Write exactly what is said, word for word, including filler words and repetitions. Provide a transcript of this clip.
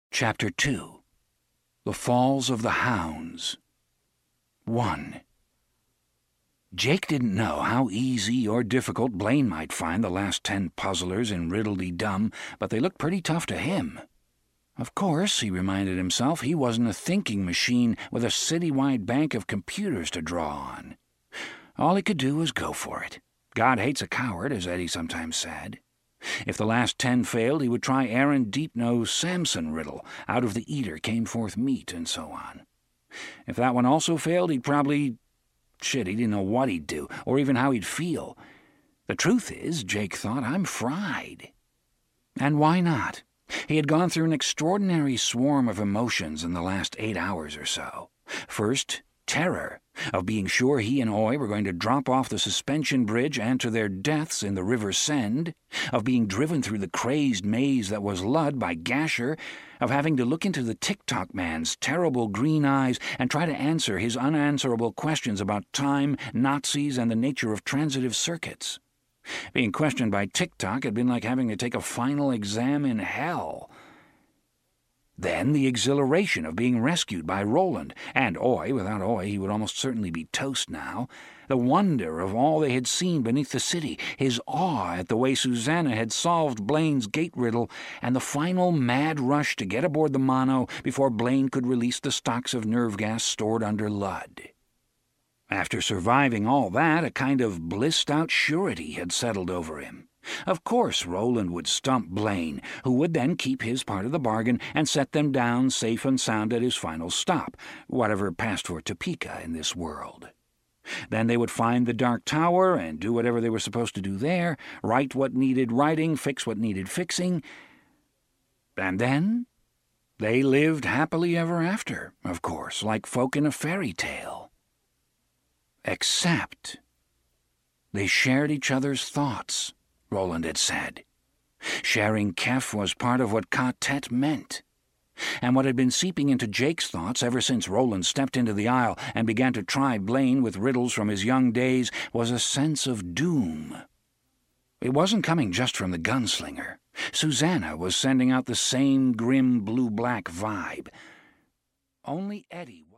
Chapter two. The Falls of the Hounds. one. Jake didn't know how easy or difficult Blaine might find the last ten puzzlers in Riddle-de-Dum, but they looked pretty tough to him. Of course, he reminded himself, he wasn't a thinking machine with a citywide bank of computers to draw on. All he could do was go for it. God hates a coward, as Eddie sometimes said. If the last ten failed, he would try Aaron Deepno's Samson riddle, out of the eater came forth meat, and so on. If that one also failed, he'd probably... Shit, he didn't know what he'd do, or even how he'd feel. The truth is, Jake thought, I'm fried. And why not? He had gone through an extraordinary swarm of emotions in the last eight hours or so. First, terror, of being sure he and Oy were going to drop off the suspension bridge and to their deaths in the River Send, of being driven through the crazed maze that was Ludd by Gasher, of having to look into the TikTok man's terrible green eyes and try to answer his unanswerable questions about time, Nazis, and the nature of transitive circuits. Being questioned by TikTok had been like having to take a final exam in hell. Then the exhilaration of being rescued by Roland, and Oy, without Oy he would almost certainly be toast now, the wonder of all they had seen beneath the city, his awe at the way Susanna had solved Blaine's gate riddle, and the final mad rush to get aboard the mono before Blaine could release the stocks of nerve gas stored under Ludd. After surviving all that, a kind of blissed-out surety had settled over him. Of course Roland would stump Blaine, who would then keep his part of the bargain and set them down safe and sound at his final stop, whatever passed for Topeka in this world. Then they would find the Dark Tower and do whatever they were supposed to do there, write what needed writing, fix what needed fixing. And then they lived happily ever after, of course, like folk in a fairy tale. Except they shared each other's thoughts, Roland had said. Sharing Kef was part of what Ka-Tet meant. And what had been seeping into Jake's thoughts ever since Roland stepped into the aisle and began to try Blaine with riddles from his young days was a sense of doom. It wasn't coming just from the gunslinger. Susanna was sending out the same grim blue-black vibe. Only Eddie...